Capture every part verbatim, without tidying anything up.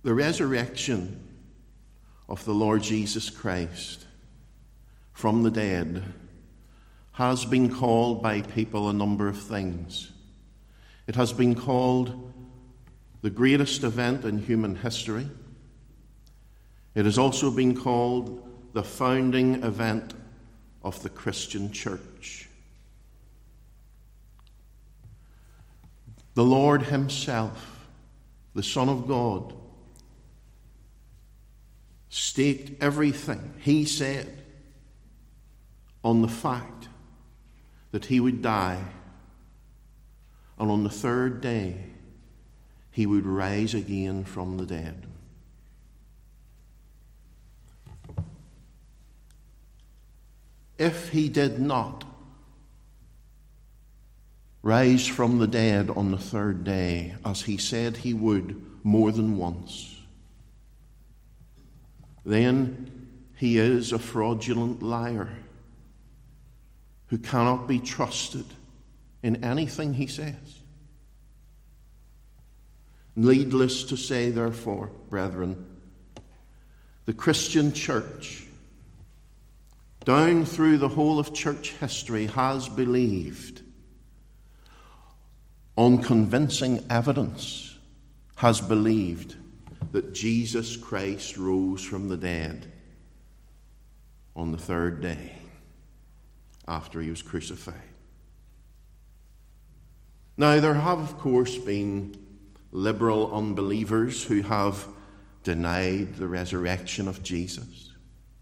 The resurrection of the Lord Jesus Christ from the dead has been called by people a number of things. It has been called the greatest event in human history. It has also been called the founding event of the Christian church. The Lord himself, the Son of God, staked everything he said on the fact that he would die, and on the third day he would rise again from the dead. If he did not rise from the dead on the third day, as he said he would more than once, then he is a fraudulent liar who cannot be trusted in anything he says. Needless to say, therefore, brethren, the Christian church, down through the whole of church history, has believed, on convincing evidence, has believed that Jesus Christ rose from the dead on the third day after he was crucified. Now, there have, of course, been liberal unbelievers who have denied the resurrection of Jesus.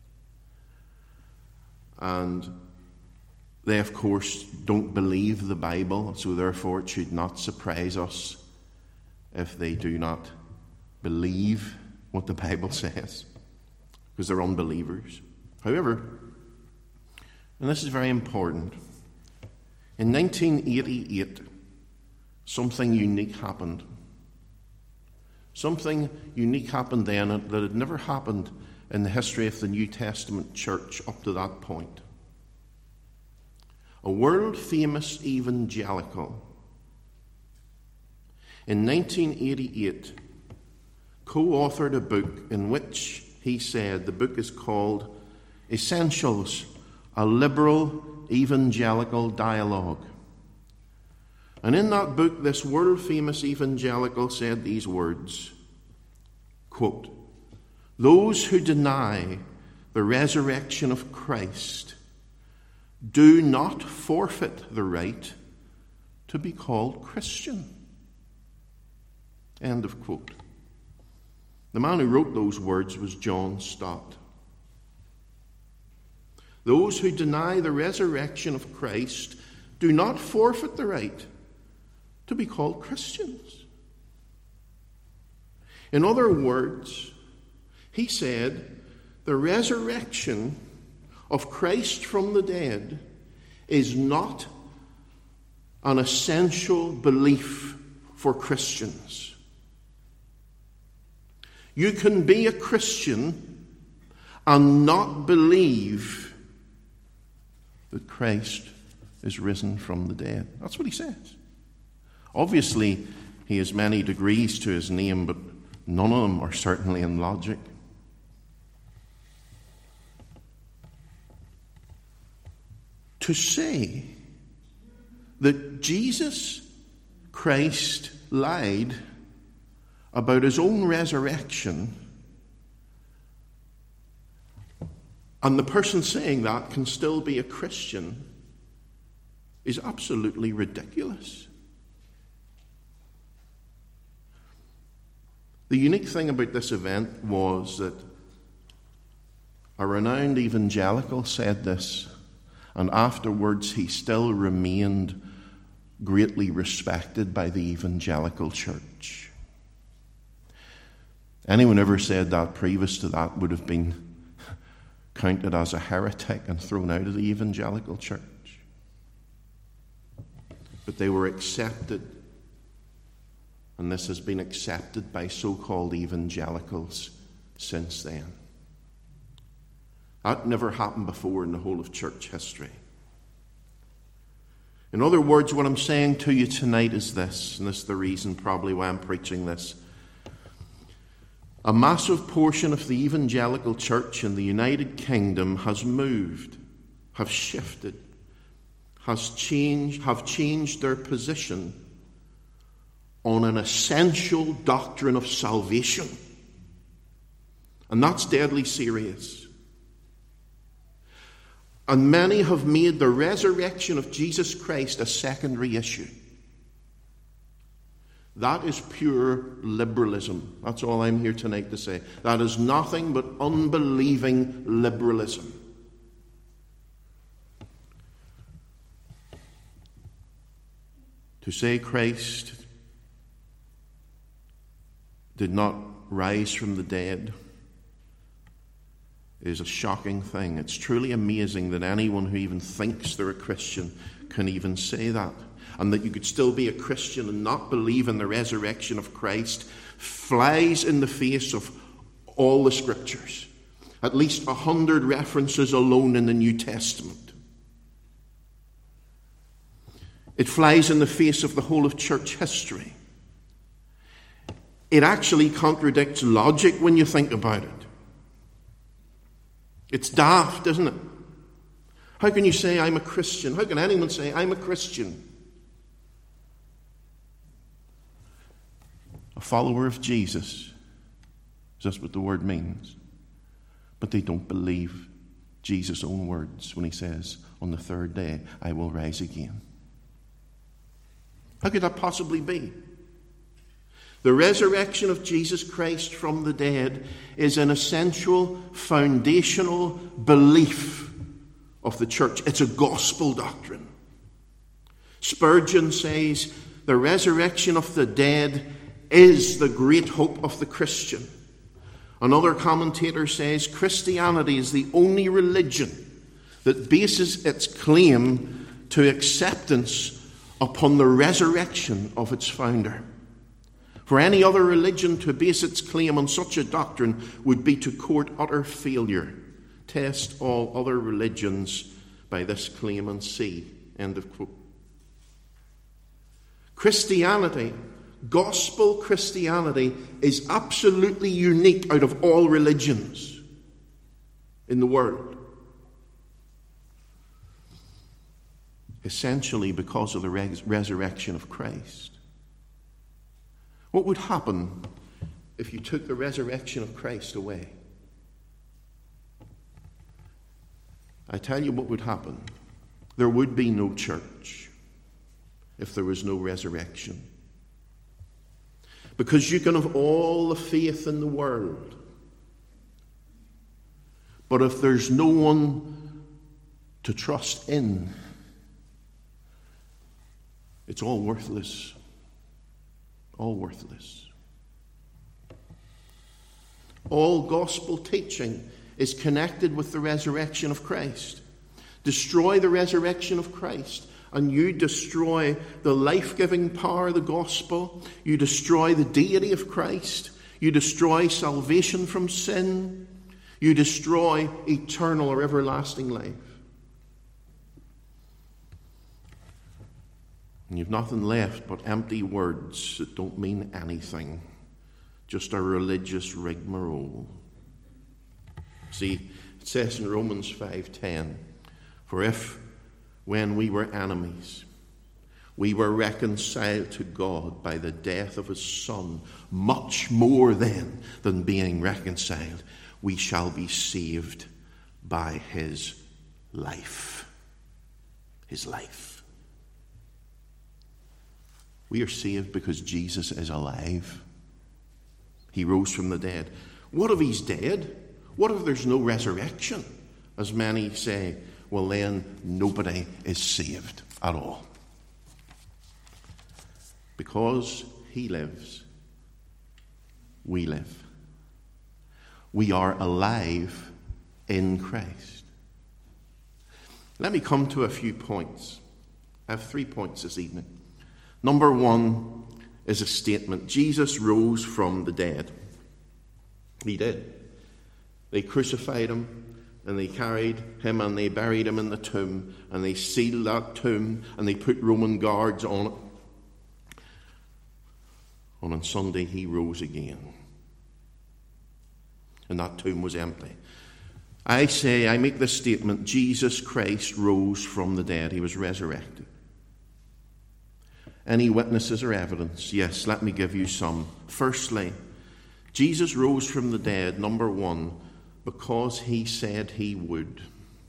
And they, of course, don't believe the Bible, so therefore it should not surprise us if they do not believe what the Bible says, because they're unbelievers. However, and this is very important, in nineteen eighty-eight, something unique happened. Something unique happened then that had never happened in the history of the New Testament church up to that point. A world-famous evangelical in nineteen eighty-eight co-authored a book in which he said, the book is called Essentials, a Liberal Evangelical Dialogue. And in that book, this world-famous evangelical said these words, quote, "Those who deny the resurrection of Christ do not forfeit the right to be called Christian." End of quote. The man who wrote those words was John Stott. Those who deny the resurrection of Christ do not forfeit the right to be called Christians. In other words, he said, the resurrection of Christ from the dead is not an essential belief for Christians. You can be a Christian and not believe that Christ is risen from the dead. That's what he says. Obviously, he has many degrees to his name, but none of them are certainly in logic. To say that Jesus Christ lied about his own resurrection, and the person saying that can still be a Christian, is absolutely ridiculous. The unique thing about this event was that a renowned evangelical said this, and afterwards he still remained greatly respected by the evangelical church. Anyone ever said that previous to that would have been counted as a heretic and thrown out of the evangelical church. But they were accepted, and this has been accepted by so-called evangelicals since then. That never happened before in the whole of church history. In other words, what I'm saying to you tonight is this, and this is the reason probably why I'm preaching this. A massive portion of the evangelical church in the United Kingdom has moved, have shifted, has changed, have changed their position on an essential doctrine of salvation. And that's deadly serious. And many have made the resurrection of Jesus Christ a secondary issue. That is pure liberalism. That's all I'm here tonight to say. That is nothing but unbelieving liberalism. To say Christ did not rise from the dead is a shocking thing. It's truly amazing that anyone who even thinks they're a Christian can even say that. And that you could still be a Christian and not believe in the resurrection of Christ flies in the face of all the Scriptures. At least a hundred references alone in the New Testament. It flies in the face of the whole of church history. It actually contradicts logic when you think about it. It's daft, isn't it? How can you say I'm a Christian? How can anyone say I'm a Christian? A follower of Jesus. That's what the word means. But they don't believe Jesus' own words when he says, on the third day I will rise again. How could that possibly be? The resurrection of Jesus Christ from the dead is an essential, foundational belief of the church. It's a gospel doctrine. Spurgeon says the resurrection of the dead is the great hope of the Christian. Another commentator says Christianity is the only religion that bases its claim to acceptance upon the resurrection of its founder. For any other religion to base its claim on such a doctrine would be to court utter failure. Test all other religions by this claim and see. End of quote. Christianity, gospel Christianity, is absolutely unique out of all religions in the world. Essentially because of the res- resurrection of Christ. What would happen if you took the resurrection of Christ away? I tell you what would happen. There would be no church if there was no resurrection. Because you can have all the faith in the world, but if there's no one to trust in, it's all worthless. All worthless. All gospel teaching is connected with the resurrection of Christ. Destroy the resurrection of Christ, and you destroy the life-giving power of the gospel. You destroy the deity of Christ. You destroy salvation from sin. You destroy eternal or everlasting life. And you've nothing left but empty words that don't mean anything. Just a religious rigmarole. See, it says in Romans five ten, for if, when we were enemies, we were reconciled to God by the death of his Son, much more then than being reconciled, we shall be saved by his life. His life. We are saved because Jesus is alive. He rose from the dead. What if he's dead? What if there's no resurrection? As many say, well then nobody is saved at all. Because he lives, we live. We are alive in Christ. Let me come to a few points. I have three points this evening. Number one is a statement. Jesus rose from the dead. He did. They crucified him, and they carried him, and they buried him in the tomb, and they sealed that tomb, and they put Roman guards on it. And on Sunday he rose again. and that tomb was empty. I say, I make this statement, Jesus Christ rose from the dead. He was resurrected. Any witnesses or evidence? Yes, let me give you some. Firstly, Jesus rose from the dead, number one, because he said he would.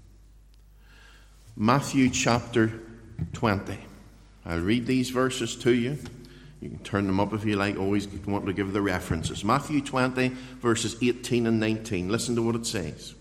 Matthew chapter twenty. I'll read these verses to you. You can turn them up if you like. Always want to give the references. Matthew twenty, verses eighteen and nineteen. Listen to what it says.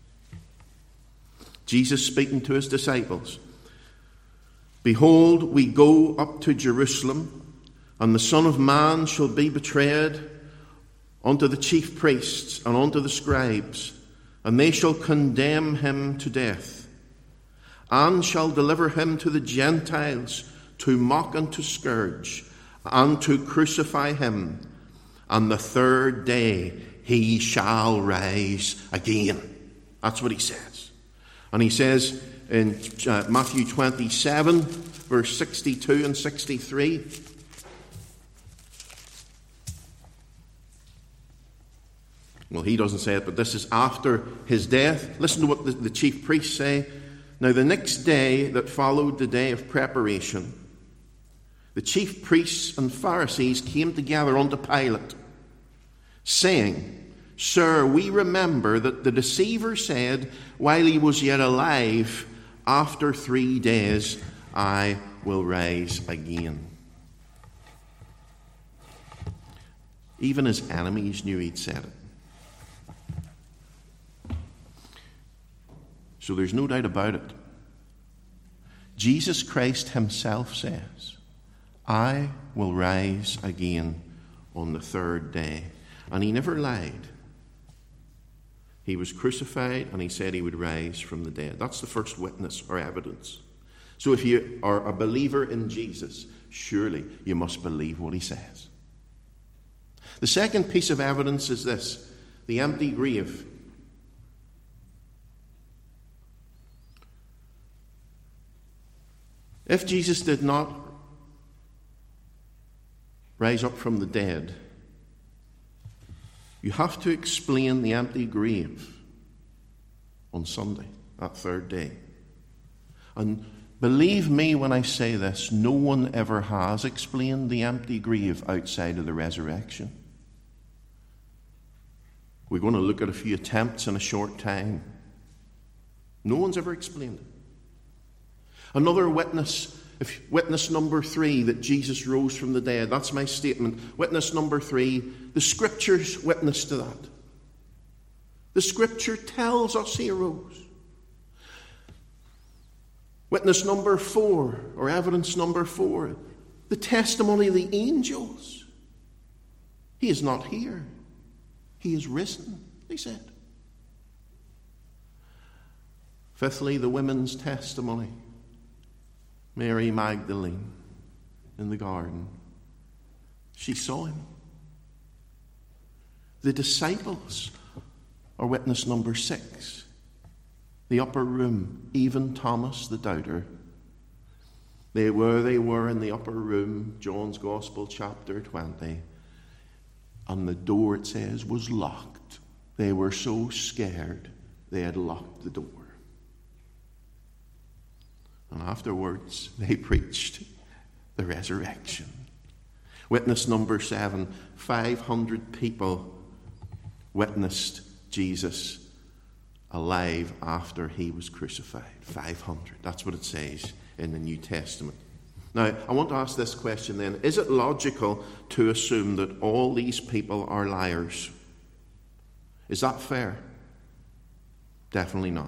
Jesus speaking to his disciples. Behold, we go up to Jerusalem, and the Son of Man shall be betrayed unto the chief priests and unto the scribes, and they shall condemn him to death, and shall deliver him to the Gentiles to mock and to scourge, and to crucify him, and the third day he shall rise again. That's what he says. And he says in uh, Matthew twenty-seven, verse sixty-two and sixty-three, well, he doesn't say it, but this is after his death. Listen to what the, the chief priests say. Now, the next day that followed the day of preparation, the chief priests and Pharisees came together unto Pilate, saying, Sir, we remember that the deceiver said, while he was yet alive, after three days I will rise again. Even his enemies knew he'd said it. So there's no doubt about it. Jesus Christ himself says, I will rise again on the third day. And he never lied. He was crucified and he said he would rise from the dead. That's the first witness or evidence. So if you are a believer in Jesus, surely you must believe what he says. The second piece of evidence is this, the empty grave. If Jesus did not rise up from the dead, you have to explain the empty grave on Sunday, that third day. And believe me when I say this, no one ever has explained the empty grave outside of the resurrection. We're going to look at a few attempts in a short time. No one's ever explained it. Another witness, if witness number three, that Jesus rose from the dead. That's my statement. Witness number three, the Scriptures witness to that. The Scripture tells us he arose. Witness number four, or evidence number four, the testimony of the angels. He is not here. He is risen, they said. Fifthly, the women's testimony. Mary Magdalene in the garden. She saw him. The disciples are witness number six. The upper room, even Thomas the doubter. They were, they were in the upper room, John's Gospel, chapter twenty. And the door, it says, was locked. They were so scared, they had locked the door. And afterwards, they preached the resurrection. Witness number seven, five hundred people witnessed Jesus alive after he was crucified. five hundred. That's what it says in the New Testament. Now, I want to ask this question then. Is it logical to assume that all these people are liars? Is that fair? Definitely not.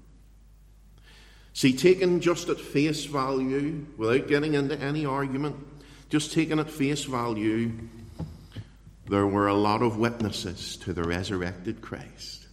See, taken just at face value, without getting into any argument, just taken at face value, there were a lot of witnesses to the resurrected Christ.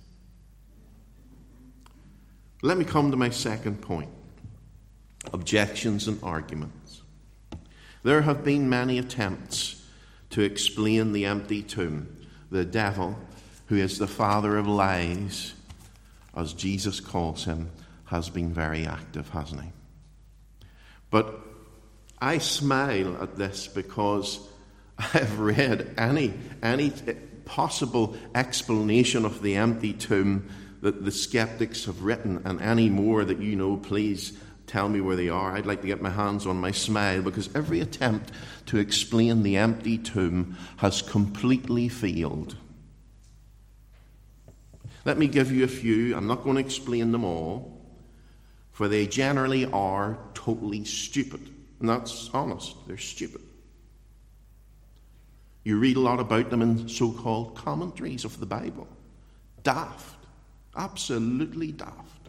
Let me come to my second point. Objections and arguments. There have been many attempts to explain the empty tomb. The devil, who is the father of lies, as Jesus calls him, has been very active, hasn't he? But I smile at this because I've read any, any possible explanation of the empty tomb that the skeptics have written, and any more that you know, please tell me where they are. I'd like to get my hands on my smile, because every attempt to explain the empty tomb has completely failed. Let me give you a few. I'm not going to explain them all, for they generally are totally stupid. And that's honest. They're stupid. You read a lot about them in so-called commentaries of the Bible. Daft. Absolutely daft.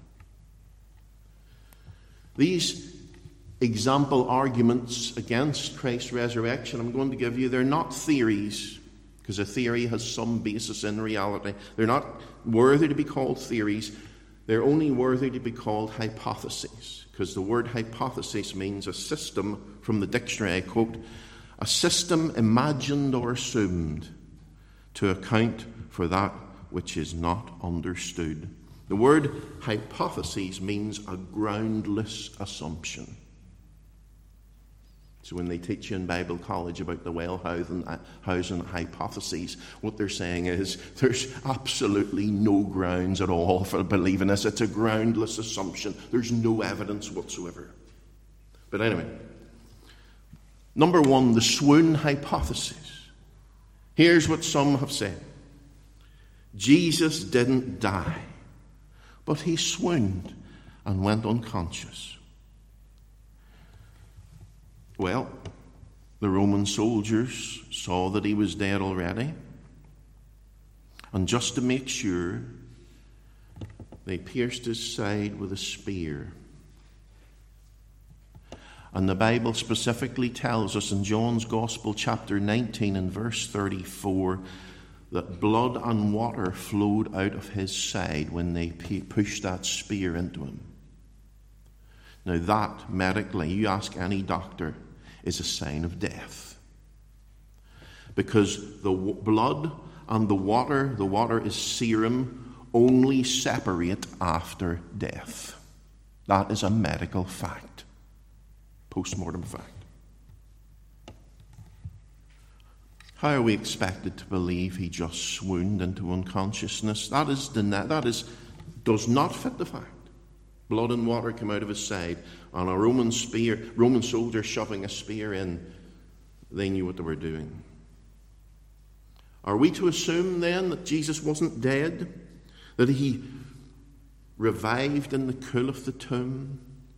These example arguments against Christ's resurrection I'm going to give you, they're not theories, because a theory has some basis in reality. They're not worthy to be called theories. They're only worthy to be called hypotheses, because the word hypothesis means a system, from the dictionary, I quote, a system imagined or assumed to account for that which is not understood. The word hypothesis means a groundless assumption. So when they teach you in Bible college about the Wellhausen hypotheses, what they're saying is there's absolutely no grounds at all for believing this. It's a groundless assumption. There's no evidence whatsoever. But anyway, number one, the swoon hypothesis. Here's what some have said. Jesus didn't die, but he swooned and went unconscious. Well, the Roman soldiers saw that he was dead already, and just to make sure, they pierced his side with a spear. And the Bible specifically tells us in John's Gospel, chapter nineteen and verse thirty-four, that blood and water flowed out of his side when they pushed that spear into him. Now that, medically, you ask any doctor, is a sign of death. Because the w- blood and the water, the water is serum, only separate after death. That is a medical fact. Post-mortem fact. How are we expected to believe he just swooned into unconsciousness? That is, that is, does not fit the fact. Blood and water come out of his side, and a Roman spear, Roman soldier shoving a spear in, they knew what they were doing. Are we to assume then that Jesus wasn't dead? That he revived in the cool of the tomb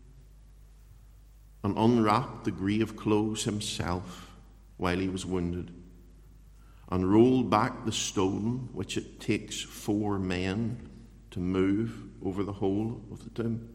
and unwrapped the grave clothes himself while he was wounded, and rolled back the stone which it takes four men to move over the whole of the tomb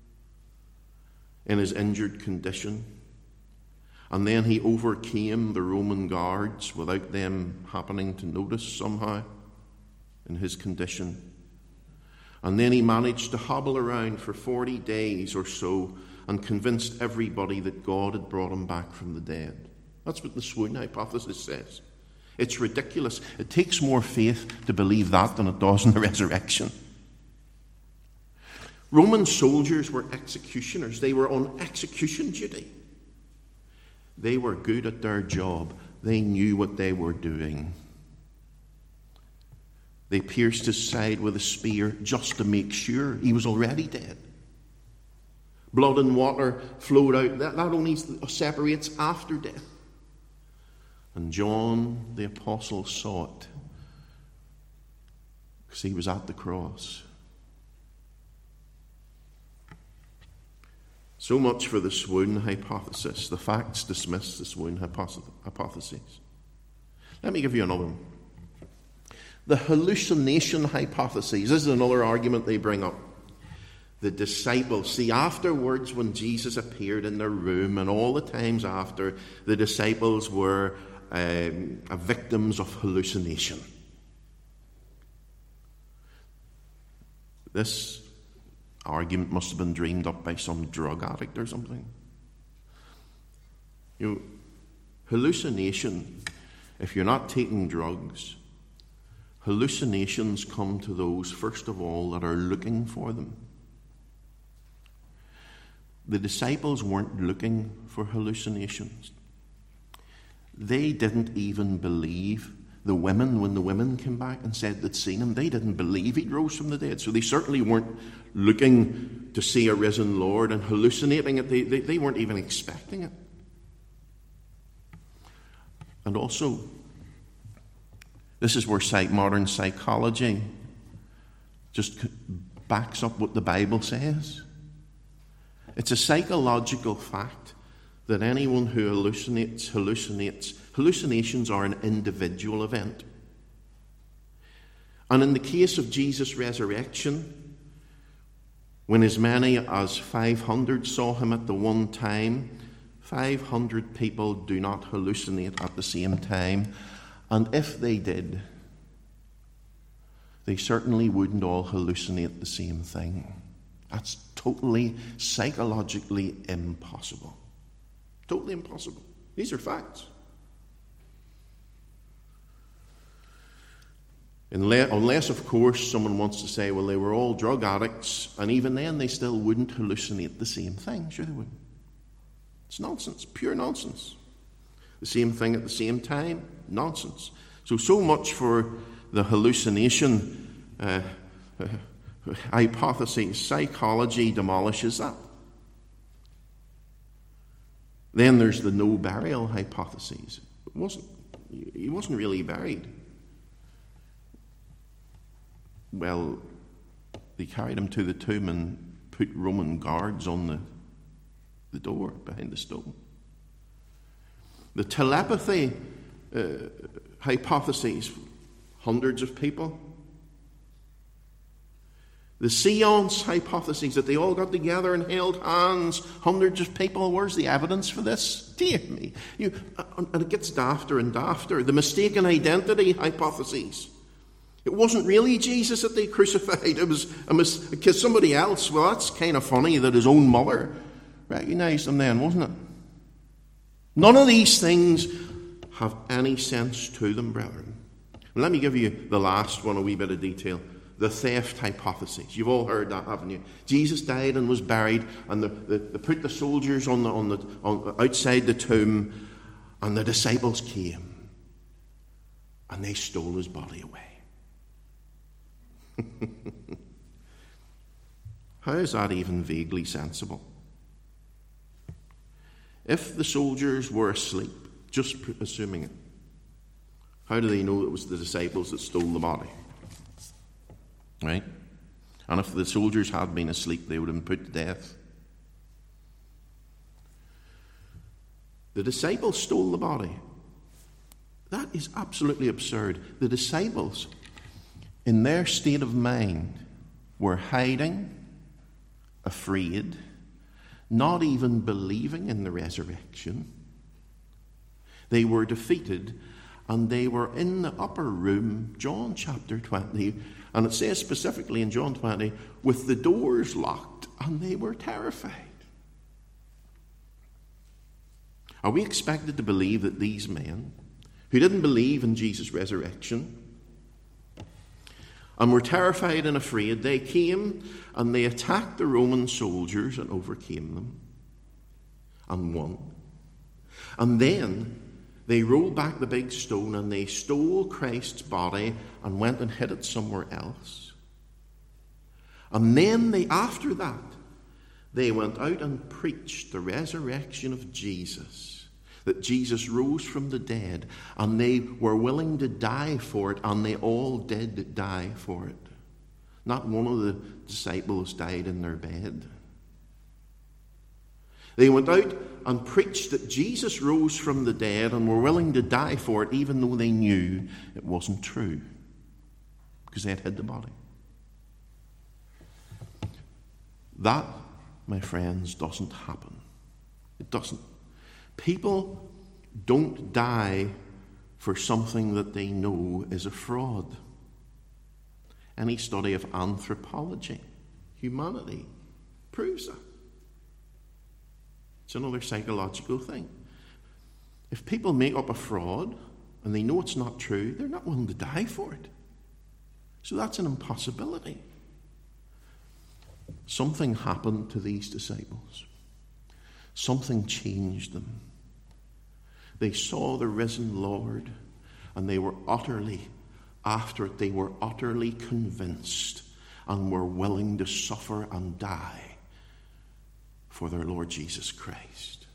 in his injured condition? And then he overcame the Roman guards without them happening to notice somehow in his condition. And then he managed to hobble around for forty days or so and convinced everybody that God had brought him back from the dead. That's what the swoon hypothesis says. It's ridiculous. It takes more faith to believe that than it does in the resurrection. Roman soldiers were executioners. They were on execution duty. They were good at their job. They knew what they were doing. They pierced his side with a spear just to make sure he was already dead. Blood and water flowed out. That, that only separates after death. And John the Apostle saw it because he was at the cross. So much for the swoon hypothesis. The facts dismiss the swoon hypothesis. Let me give you another one. The hallucination hypothesis. This is another argument they bring up. The disciples, see, afterwards when Jesus appeared in their room and all the times after, the disciples were um, victims of hallucination. This argument must have been dreamed up by some drug addict or something. You know, hallucination, if you're not taking drugs, hallucinations come to those, first of all, that are looking for them. The disciples weren't looking for hallucinations. They didn't even believe the women, when the women came back and said they'd seen him, they didn't believe he rose from the dead. So they certainly weren't looking to see a risen Lord and hallucinating it. They, they, they weren't even expecting it. And also, this is where psych, modern psychology just backs up what the Bible says. It's a psychological fact that anyone who hallucinates, hallucinates, hallucinations are an individual event. And in the case of Jesus' resurrection, when as many as five hundred saw him at the one time, five hundred people do not hallucinate at the same time. And if they did, they certainly wouldn't all hallucinate the same thing. That's totally psychologically impossible. Totally impossible. These are facts. Unless, unless, of course, someone wants to say, well, they were all drug addicts, and even then they still wouldn't hallucinate the same thing. Sure they wouldn't. It's nonsense, pure nonsense. The same thing at the same time, nonsense. So, so much for the hallucination uh, uh, hypothesis. Psychology demolishes that. Then there's the no burial hypothesis. It wasn't, he wasn't really buried. Well, they carried him to the tomb and put Roman guards on the, the door behind the stone. The telepathy uh, hypotheses, hundreds of people. The seance hypotheses, that they all got together and held hands, hundreds of people. Where's the evidence for this? Dear me. You, and it gets dafter and dafter. The mistaken identity hypotheses. It wasn't really Jesus that they crucified. It was a mis- because somebody else. Well, that's kind of funny that his own mother recognized him then, wasn't it? None of these things have any sense to them, brethren. Well, let me give you the last one, a wee bit of detail. The theft hypothesis. You've all heard that, haven't you? Jesus died and was buried, and the, the, they put the soldiers on the, on the on, outside the tomb, and the disciples came, and they stole his body away. How is that even vaguely sensible? If the soldiers were asleep, just assuming it, how do they know it was the disciples that stole the body? Right? And if the soldiers had been asleep, they would have been put to death. The disciples stole the body. That is absolutely absurd. The disciples, in their state of mind, were hiding, afraid, not even believing in the resurrection. They were defeated, and they were in the upper room, John chapter twenty, and it says specifically in John twenty, with the doors locked, and they were terrified. Are we expected to believe that these men, who didn't believe in Jesus' resurrection, and were terrified and afraid, they came and they attacked the Roman soldiers and overcame them and won. And then they rolled back the big stone and they stole Christ's body and went and hid it somewhere else. And then they, after that, they went out and preached the resurrection of Jesus. That Jesus rose from the dead, and they were willing to die for it, and they all did die for it. Not one of the disciples died in their bed. They went out and preached that Jesus rose from the dead and were willing to die for it, even though they knew it wasn't true, because they had hid the body. That, my friends, doesn't happen. It doesn't. People don't die for something that they know is a fraud. Any study of anthropology, humanity, proves that. It's another psychological thing. If people make up a fraud and they know it's not true, they're not willing to die for it. So that's an impossibility. Something happened to these disciples. Something changed them. They saw the risen Lord, And they were utterly, after it, they were utterly convinced and were willing to suffer and die for their Lord Jesus Christ.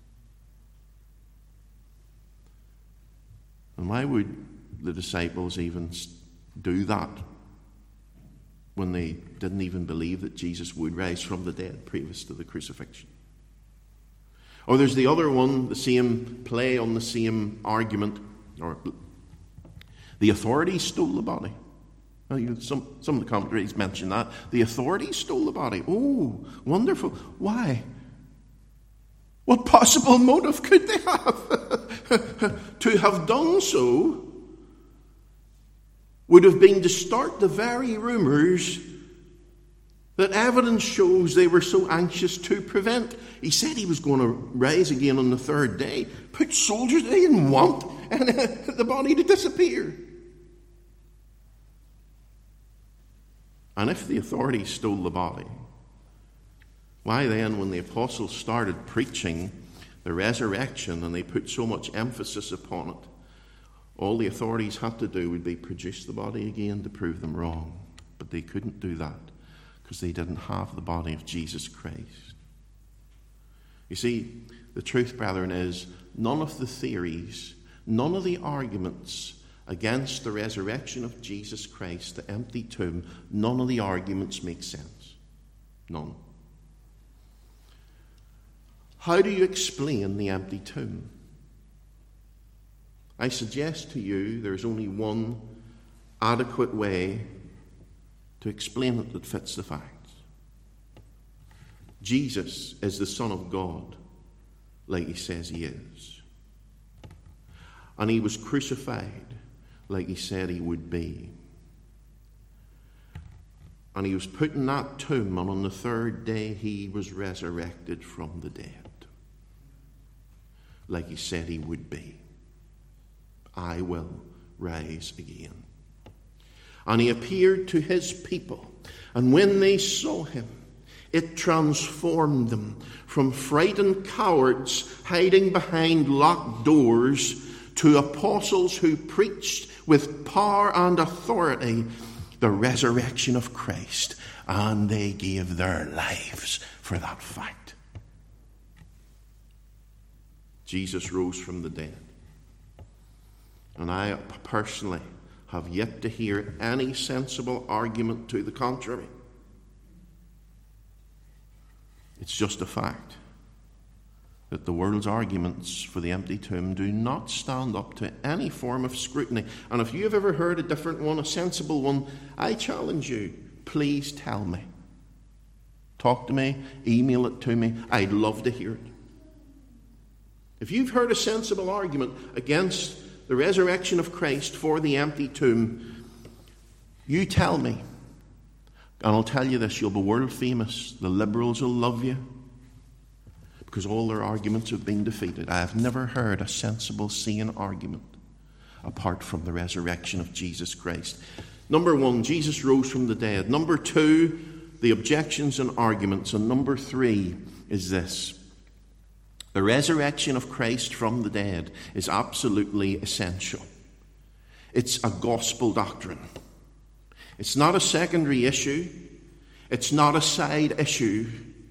And why would the disciples even do that when they didn't even believe that Jesus would rise from the dead previous to the crucifixion? Or there's the other one, the same play on the same argument, or the authorities stole the body. Well, you know, some, some of the commentaries mention that. The authorities stole the body. Oh, wonderful. Why? What possible motive could they have? To have done so would have been to start the very rumours that evidence shows they were so anxious to prevent. He said he was going to rise again on the third day. Put soldiers, they didn't want and, uh, the body to disappear. And if the authorities stole the body, why then, when the apostles started preaching the resurrection and they put so much emphasis upon it, all the authorities had to do would be produce the body again to prove them wrong. But they couldn't do that because they didn't have the body of Jesus Christ. You see, the truth, brethren, is none of the theories, none of the arguments against the resurrection of Jesus Christ, the empty tomb, none of the arguments make sense. None. How do you explain the empty tomb? I suggest to you there's only one adequate way to explain it that fits the facts. Jesus is the Son of God, like he says he is. And he was crucified like he said he would be. And he was put in that tomb, and on the third day he was resurrected from the dead, like he said he would be. I will rise again. And he appeared to his people, and when they saw him, it transformed them from frightened cowards hiding behind locked doors to apostles who preached with power and authority the resurrection of Christ, and they gave their lives for that fact. Jesus rose from the dead. And I personally have yet to hear any sensible argument to the contrary. It's just a fact that the world's arguments for the empty tomb do not stand up to any form of scrutiny. And if you have ever heard a different one, a sensible one, I challenge you, please tell me. Talk to me, email it to me. I'd love to hear it. If you've heard a sensible argument against the resurrection of Christ for the empty tomb, you tell me. And I'll tell you this, you'll be world famous. The liberals will love you, because all their arguments have been defeated. I have never heard a sensible, sane argument apart from the resurrection of Jesus Christ. Number one, Jesus rose from the dead. Number two, the objections and arguments. And number three is this. The resurrection of Christ from the dead is absolutely essential. It's a gospel doctrine. It's not a secondary issue. It's not a side issue.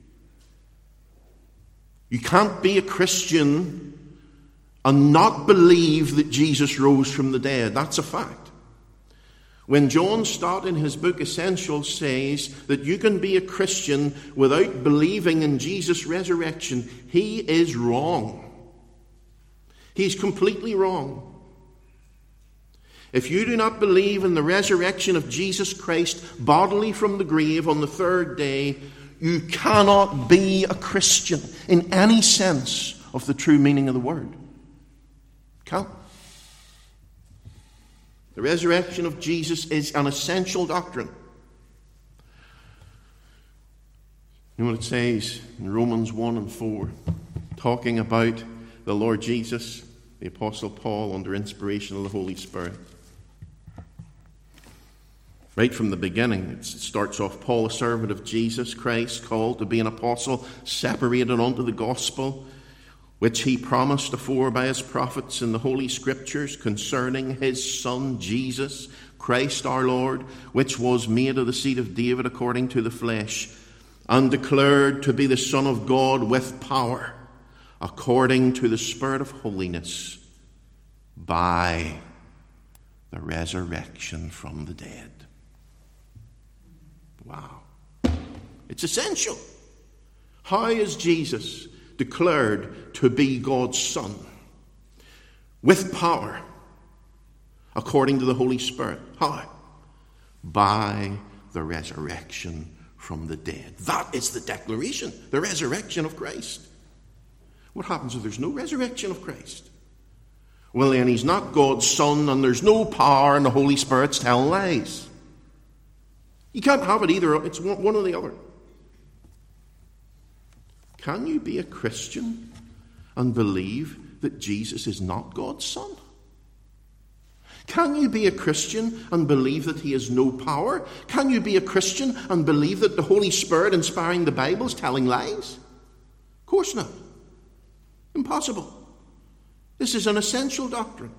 You can't be a Christian and not believe that Jesus rose from the dead. That's a fact. When John Stott in his book Essentials says that you can be a Christian without believing in Jesus' resurrection, he is wrong. He's completely wrong. If you do not believe in the resurrection of Jesus Christ bodily from the grave on the third day, you cannot be a Christian in any sense of the true meaning of the word. Can't. The resurrection of Jesus is an essential doctrine. You know what it says in Romans one and four, talking about the Lord Jesus, the Apostle Paul, under inspiration of the Holy Spirit. Right from the beginning, it starts off, Paul, a servant of Jesus Christ, called to be an apostle, separated unto the gospel, which he promised afore by his prophets in the Holy Scriptures concerning his Son Jesus, Christ our Lord, which was made of the seed of David according to the flesh, and declared to be the Son of God with power, according to the Spirit of holiness, by the resurrection from the dead. Wow. It's essential. How is Jesus declared to be God's Son? With power, according to the Holy Spirit. How? By the resurrection from the dead. That is the declaration, the resurrection of Christ. What happens if there's no resurrection of Christ? Well, then he's not God's Son, and there's no power, and the Holy Spirit's telling lies. You can't have it either. It's one or the other. Can you be a Christian and believe that Jesus is not God's Son? Can you be a Christian and believe that he has no power? Can you be a Christian and believe that the Holy Spirit inspiring the Bible is telling lies? Of course not. Impossible. This is an essential doctrine.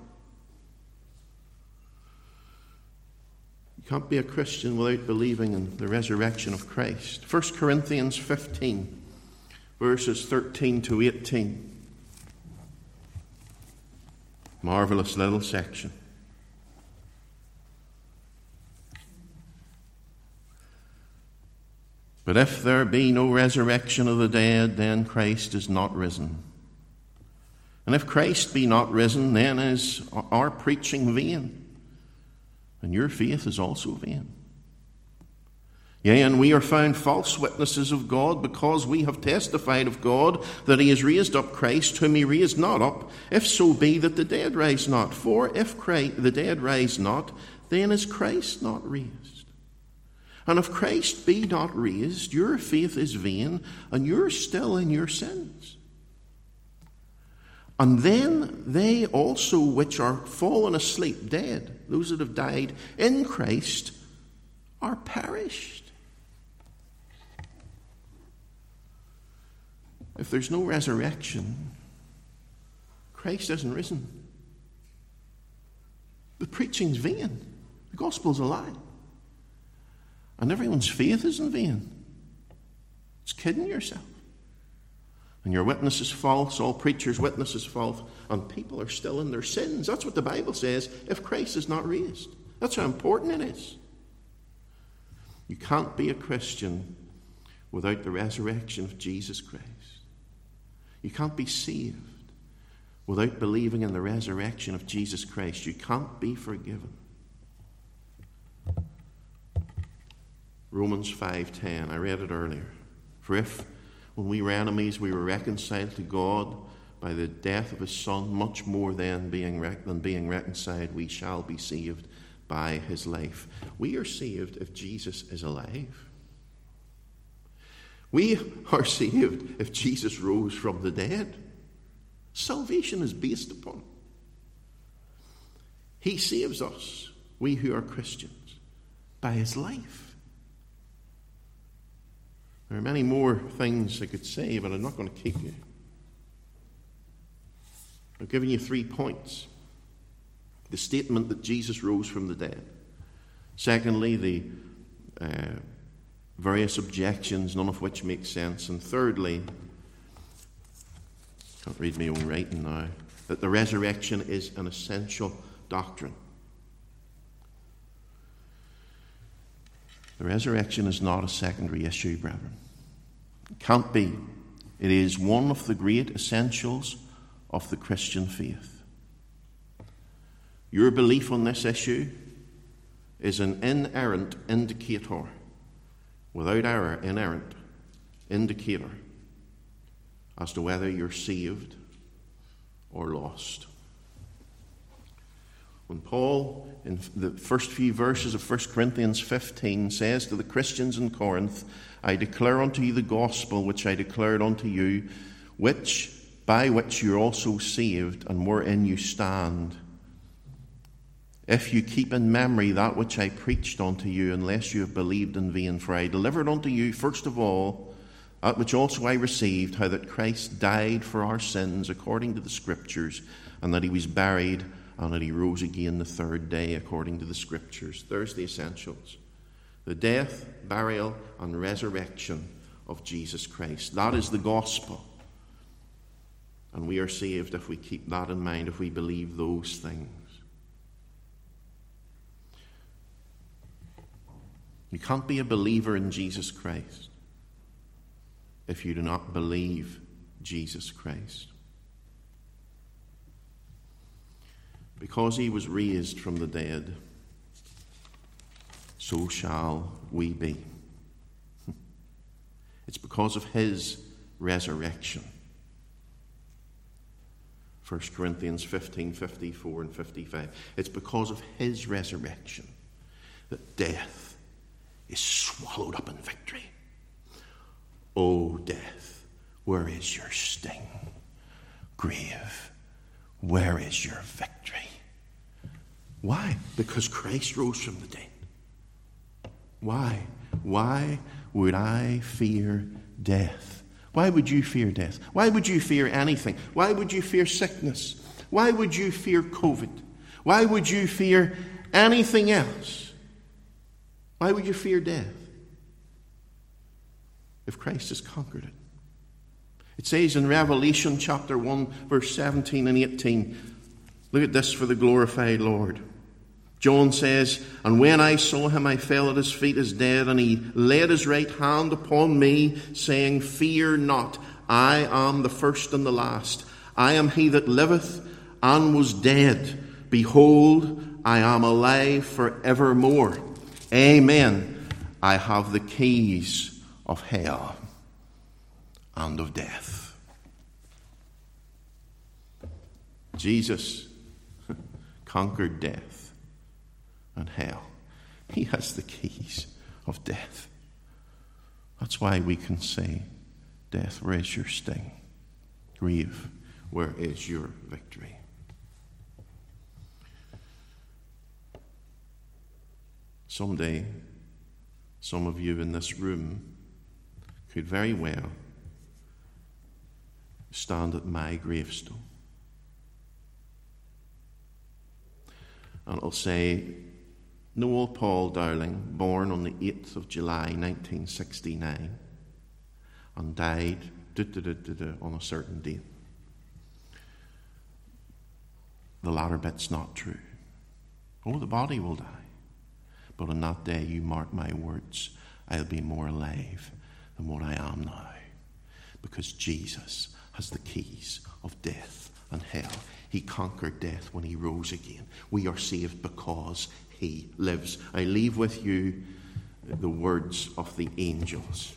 You can't be a Christian without believing in the resurrection of Christ. First Corinthians fifteen, verses thirteen to eighteen. Marvelous little section. But if there be no resurrection of the dead, then Christ is not risen. And if Christ be not risen, then is our preaching vain, and your faith is also vain. Yea, and we are found false witnesses of God, because we have testified of God that he has raised up Christ, whom he raised not up, if so be that the dead rise not. For if Christ, the dead rise not, then is Christ not raised. And if Christ be not raised, your faith is vain, and you're still in your sins. And then they also which are fallen asleep, dead, those that have died in Christ, are perished. If there's no resurrection, Christ isn't risen. The preaching's vain. The gospel's a lie. And everyone's faith is in vain. It's kidding yourself. And your witness is false, all preachers' witness is false, and people are still in their sins. That's what the Bible says if Christ is not raised. That's how important it is. You can't be a Christian without the resurrection of Jesus Christ. You can't be saved without believing in the resurrection of Jesus Christ. You can't be forgiven. Romans five ten, I read it earlier. For if when we were enemies, we were reconciled to God by the death of his Son, much more than being, rec- than being reconciled, we shall be saved by his life. We are saved if Jesus is alive. We are saved if Jesus rose from the dead. Salvation is based upon it. He saves us, we who are Christians, by his life. There are many more things I could say, but I'm not going to keep you. I've given you three points. The statement that Jesus rose from the dead. Secondly, the uh, various objections, none of which make sense. And thirdly, I can't read my own writing now, that the resurrection is an essential doctrine. The resurrection is not a secondary issue, brethren. It can't be. It is one of the great essentials of the Christian faith. Your belief on this issue is an inerrant indicator, without error, inerrant indicator as to whether you're saved or lost. When Paul, in the first few verses of First Corinthians fifteen, says to the Christians in Corinth, I declare unto you the gospel which I declared unto you, which by which you're also saved, and wherein you stand, if you keep in memory that which I preached unto you, unless you have believed in vain. For I delivered unto you first of all That which also I received, how that Christ died for our sins according to the Scriptures, and that he was buried, and that he rose again the third day according to the Scriptures. There's the essentials. The death, burial, and resurrection of Jesus Christ. That is the gospel. And we are saved if we keep that in mind, if we believe those things. You can't be a believer in Jesus Christ if you do not believe Jesus Christ. Because he was raised from the dead, so shall we be. It's because of his resurrection. First Corinthians fifteen, fifty-four and fifty-five. It's because of his resurrection that death is swallowed up in victory. O death, where is your sting? Grave, where is your victory? Why? Because Christ rose from the dead. Why? Why would I fear death? Why would you fear death? Why would you fear anything? Why would you fear sickness? Why would you fear COVID? Why would you fear anything else? Why would you fear death if Christ has conquered it? It says in Revelation chapter one, verse seventeen and eighteen, look at this for the glorified Lord. John says, and when I saw him, I fell at his feet as dead, and he laid his right hand upon me, saying, fear not, I am the first and the last. I am he that liveth and was dead. Behold, I am alive forevermore. Amen. I have the keys of hell and of death. Jesus conquered death and hell. He has the keys of death. That's why we can say, death, where is your sting? Grave, where is your victory? Someday, some of you in this room could very well stand at my gravestone. And it'll say, Noel Paul Dowling, born on the eighth of July, nineteen sixty-nine, and died duh, duh, duh, duh, duh, on a certain date. The latter bit's not true. Oh, the body will die. But on that day, you mark my words, I'll be more alive than what I am now. Because Jesus has the keys of death and hell. He conquered death when he rose again. We are saved because he lives. I leave with you the words of the angels.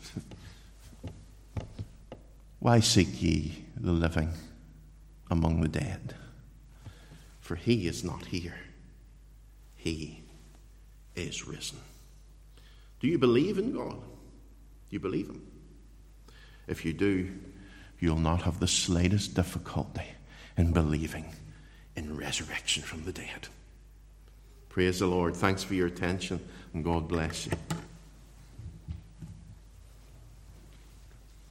Why seek ye the living among the dead? For he is not here. He is risen. Do you believe in God? Do you believe him? If you do, you'll not have the slightest difficulty in believing in resurrection from the dead. Praise the Lord. Thanks for your attention, and God bless you.